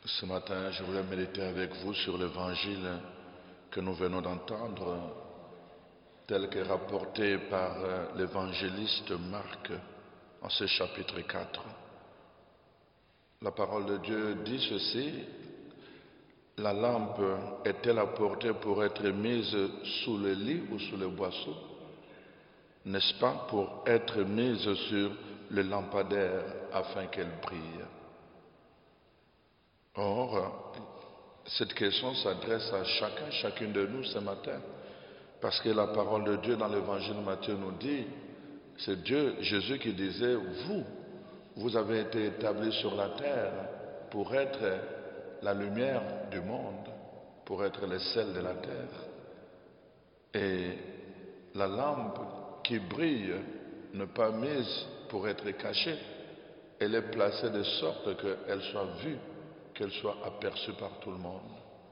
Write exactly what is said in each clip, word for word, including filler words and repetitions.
Ce matin, je voulais méditer avec vous sur l'évangile que nous venons d'entendre, tel que rapporté par l'évangéliste Marc en ce chapitre quatre. La parole de Dieu dit ceci: la lampe est-elle apportée pour être mise sous le lit ou sous le boisseau? N'est-ce pas pour être mise sur le lampadaire afin qu'elle brille? Or, cette question s'adresse à chacun, chacune de nous ce matin, parce que la parole de Dieu dans l'évangile de Matthieu nous dit, c'est Dieu, Jésus qui disait, vous, vous avez été établis sur la terre pour être la lumière du monde, pour être le sel de la terre. Et la lampe qui brille n'est pas mise pour être cachée, elle est placée de sorte qu'elle soit vue, qu'elle soit aperçue par tout le monde.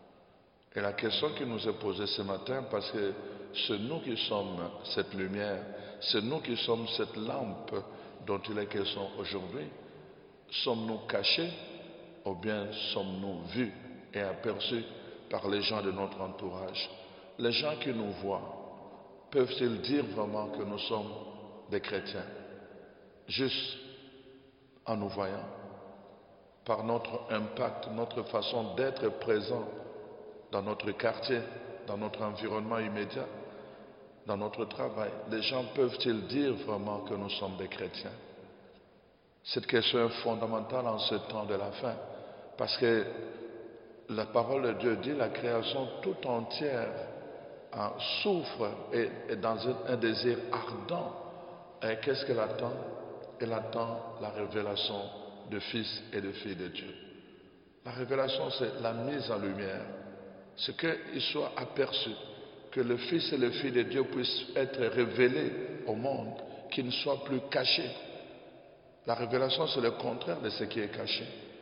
Et la question qui nous est posée ce matin, parce que c'est nous qui sommes cette lumière, c'est nous qui sommes cette lampe dont il est question aujourd'hui, sommes-nous cachés ou bien sommes-nous vus et aperçus par les gens de notre entourage? Les gens qui nous voient, peuvent-ils dire vraiment que nous sommes des chrétiens? Juste en nous voyant, par notre impact, notre façon d'être présent dans notre quartier, dans notre environnement immédiat, dans notre travail, les gens peuvent-ils dire vraiment que nous sommes des chrétiens? Cette question est fondamentale en ce temps de la fin, parce que la parole de Dieu dit la création tout entière hein, souffre et est dans un, un désir ardent. Et qu'est-ce qu'elle attend? Elle attend la révélation de fils et de filles de Dieu. La révélation, c'est la mise en lumière. C'est qu'il soit aperçu, que le fils et les filles de Dieu puissent être révélés au monde, qu'ils ne soient plus cachés. La révélation, c'est le contraire de ce qui est caché.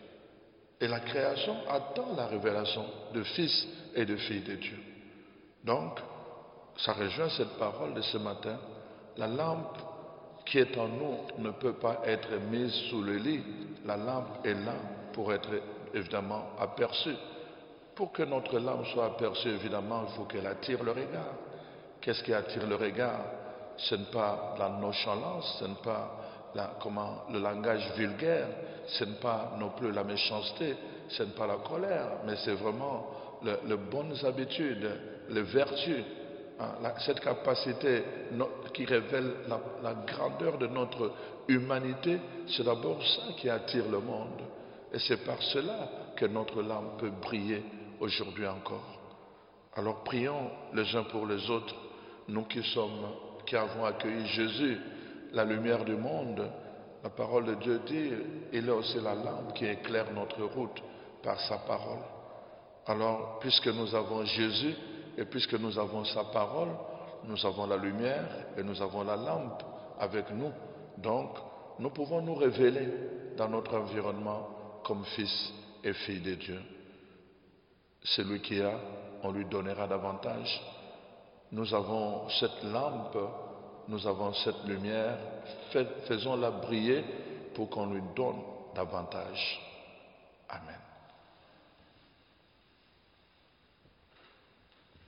Et la création attend la révélation de fils et de filles de Dieu. Donc, ça rejoint cette parole de ce matin. La lampe qui est en nous ne peut pas être mise sous le lit. La lampe est là pour être évidemment aperçue. Pour que notre lampe soit aperçue, évidemment, il faut qu'elle attire le regard. Qu'est-ce qui attire le regard? Ce n'est pas la nonchalance, ce n'est pas la, comment, le langage vulgaire, ce n'est pas non plus la méchanceté, ce n'est pas la colère, mais c'est vraiment le, les bonnes habitudes, les vertus. Hein, la, cette capacité no, qui révèle la, la grandeur de notre humanité, c'est d'abord ça qui attire le monde. Et c'est par cela que notre lampe peut briller aujourd'hui encore. Alors prions les uns pour les autres, nous qui sommes, qui avons accueilli Jésus, la lumière du monde. La parole de Dieu dit, il est aussi la lampe qui éclaire notre route par sa parole. Alors, puisque nous avons Jésus et puisque nous avons sa parole, nous avons la lumière et nous avons la lampe avec nous. Donc, nous pouvons nous révéler dans notre environnement comme fils et filles de Dieu. Celui qui a, on lui donnera davantage. Nous avons cette lampe, nous avons cette lumière, faisons-la briller pour qu'on lui donne davantage. Amen.